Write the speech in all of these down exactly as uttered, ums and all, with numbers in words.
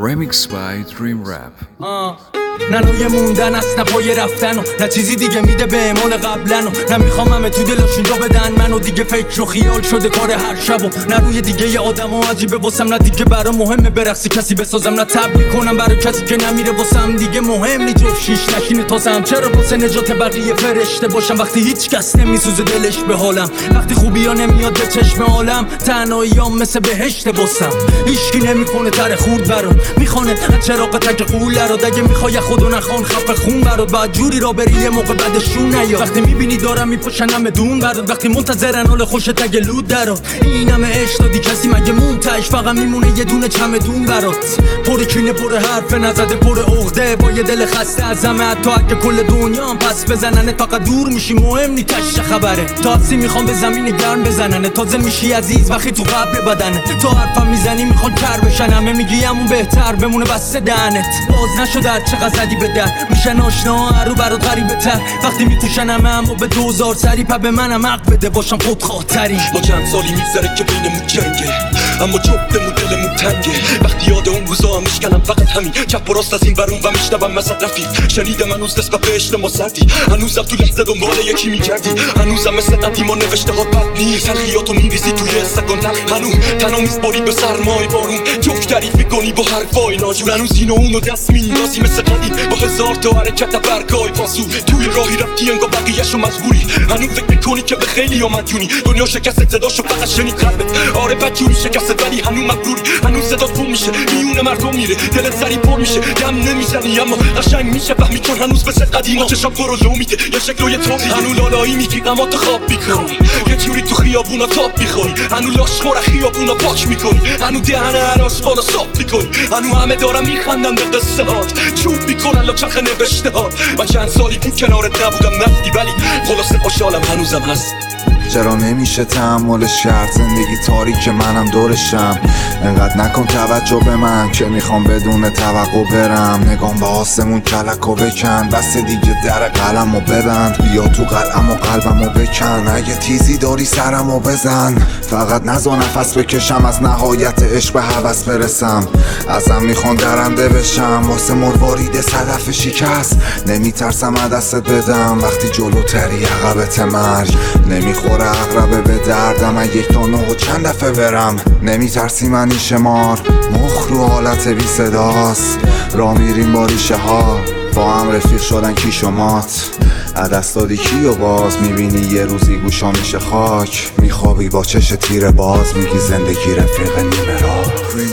Remix by Dream Rap. نه نوی موندن است نه پای رفتن و نه چیزی دیگه میده به اعمال قبلن و نه میخوام همه تو دلشون جا بدن منو دیگه فکر و خیال شده کار هر شب و نه روی دیگه یه آدم و عجیبه واسم نه دیگه برا مهمه برقصی کسی بسازم نه تبلیغ کنم برای کسی که نمیره واسم دیگه مهم نی جفت شیش نشینه تازم چرا واسه نجات بقیه فرشته باشم وقتی هیچ کس نمیسوزه دلش به حالم وقتی خوبی ها نمیاد به چشم عالم تنهاییام مثل بهشت باسم هیچکی نمیکنه تر خورد برام میخونه از چراغ تک قوله رو دگه میخوای خودو نخوان خفه خون برات بعد جوری را بری یه موقع بعدشون نیا وقتی میبینی دارم میپشنم دون برات وقتی منتظرن حال خوش تگ لود درات اینم عشق دادی کسی مگه مونتش فقط میمونه یه دونه چمدون برات پر کینه پر حرف نزده پر عقده با یه دل خسته از همه حتی اگه کل دنیا پس بزنن فقط دور میشی مهم نی تش خبره تاسی میخوام به زمین گرم بزنن تازه میشی عزیز وقتی تو قبر بدنه تو حرفم میزنی میخوان کر بشن همه میگی همون بهتر بمونه بس دهنت باز نشد هر چقدر زدی به در میشن آشنا هرو برات غریبه تر وقتی میتوشن همه اما به دوزار سری پا به منم حق بده باشم خود خاطری با چند سالی میگذره که بینمون جنگه اما جفتمون دلمون تنگه وقتی یاد اون روزا هم میشکنم فقط همین چپ و راست از این برون و میشنوم مثل رفیق شنیدم هنوز نسبت به عشق ما سردی هنوزم تو لحظه دنبال یکی میگردی هنوزم مثل قدیما نوشته ها بد نیست تلخیاتو میریزی توی استکان تلخ هنوز تنها میسپاری به سرمای بارون جوک تعریف میکنی با حرفای ناجور هنوز این و اونو دست میندازی مثل قدیم با هزار تا حرکت برگای پاسو توی راهی رفتی انگار بقیه‌شو مجبوری هنوز فکر میکنی که به خیلی ها مدیونی دنیا شکست صداشو فقط شنید قلبت آره بدجوری شکست ولی هنوز مغروری هنوز صدات بوم میشه میون مردم میره دلت سری پر میشه دم نمیزنی اما قشنگ میشه فهمی چون هنوز مثل قدیما چشام پر لو میده یا شکل و یه تابی هنوز لالایی میگی اما تو خواب میکنی یه جوری تو خیابونا تاپ میخوری هنوز لاش خور خیابونا پاک میکنی هنوز دهن هر آشغالا صاف میکنی هنوز همه دارن میخندن به قصه هات چوب میکنن لا چرخ نوشته هات من چند سالی بود کنارت نبودم نفتی ولی خلاصه خوشحالم هنوزم هست چرا نمیشه تحملش کرد زندگی تاریک منم دورشم انقدر نکن توجه به من که میخوام بدون توقع برم نگام به آسمون کلک و بکن بس دیگه در قلم و ببند بیا تو قلم و قلبم و بکن اگه تیزی داری سرم و بزن فقط نزا نفس بکشم از نهایت عشق به هوس برسم ازم میخوان درنده بشم واسه مروارید صدف شکست نمیترسم دستت بدم وقتی جلوتری عقبت مرگ نمیخوره اقربه به دردم من یک تا نه و چند دفعه برم نمیترسی منی شمار مخ رو حالت بی صداست را میریم با ریشه ها با هم رفیق شدن کی شمات عدست دادی کی و باز میبینی یه روزی گوشا میشه خاک میخوابی با چش تیر باز میگی زندگی رفیق نیمه راه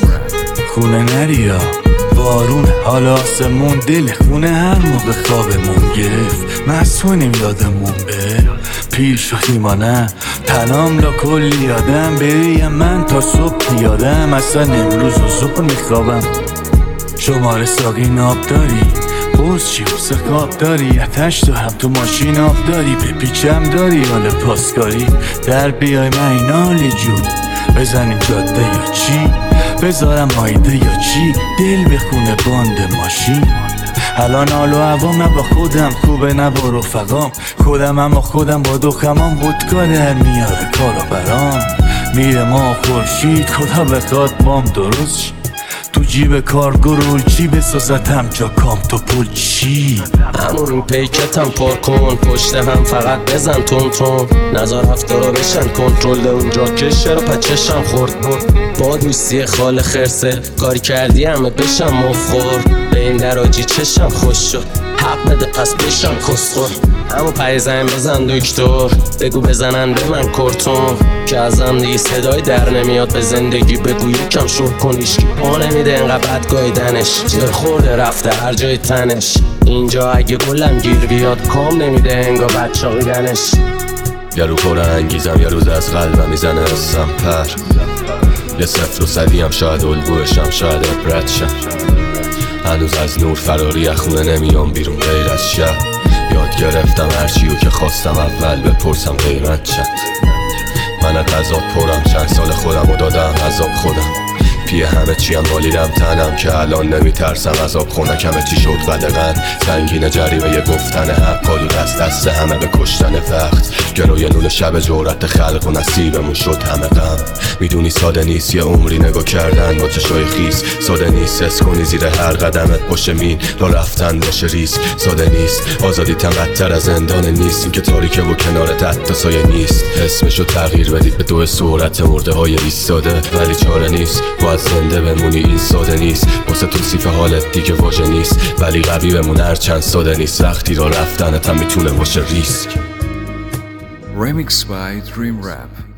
خونه نریا بارون حالا آسمون دل خونه هر موقع خوابمون گرفت مسئولیم یادمون به پیر شدی ما نه تنام لا کلی یادم بریم من تا صبح یادم اصلا امروز و صبح میخوابم شماره ساقی ناب داری بوز چی بوسه خواب داری اتش تو هم تو ماشین آب داری به پیچم داری حال پاسکاری در بیای من این حال جون بزنیم جاده یا چی بذارم آیده یا چی دل بخونه باند ماشین الان حال و هوام نه با خودم خوبه نه با رفقام خودم اما خودم با دخمام خودکار در میاره کارا برام میره ما خورشید خدا بخواد مام درست شی تو جیب کارگو رول چی بسازتم جا کام تو پول چی همون این پیکتم پر کن پشت هم فقط بزن تون تون نظر هفتارا بشن کنترل اونجا کشه رو پچشم خورد با دوستی خال خرسه کاری کردی همه بشم مفخور به این دراجی چشم خوش شد حق بده پس بشم کسخور همون پای زن بزن دکتر بگو بزنن به من کرتون که ازم دیگه صدای در نمیاد به زندگی بگو یکم شور کنیش که پا نمیده انقدر بدگاهیدنش جر خورده رفته هر جای تنش اینجا اگه گلم گیر بیاد کام نمیده انگار بچاقیدنش یه رو پر انگیزم یه روز از قلبم میزنه حسم پر یه صفر و صدیم شاید الگوشم شاید عبرت شم هنوز از نور فراری اخونه نمیام بیرون غیر از شب یاد گرفتم هرچیو که خواستم اول بپرسم قیمت چند من از غذات پرم چند سال خودم و دادم عذاب خودم پیه همه چیم بالیدم تنم که الان نمیترسم عذاب خونکمه چی شد قدغن سنگین جریمه یه گفتن حق کالو دست دست همه به کشتن وقت گروی نون شب جورت خلق و نصیبمون شد همه غم میدونی ساده نیست یه عمری نگاه کردن با چشای خیس. ساده نیست حس کنی زیر هر قدمت پشت مین را رفتن باشه ریسک. ساده نیست آزادی تنقدتر از زندان نیست، این که تاریکه و کنارت حتی سایه نیست. اسمشو تغییر بدید به دو سرعت مرده های ایستاده، ولی چاره نیست باید زنده بمونی این ساده نیست. واسه توصیف حالت دیگه واژه نیست، ولی قوی بمون هر چند ساده نیست. وقتی را رفتنت هم میتونه باشه ریسک. Remixed by Dream Rap.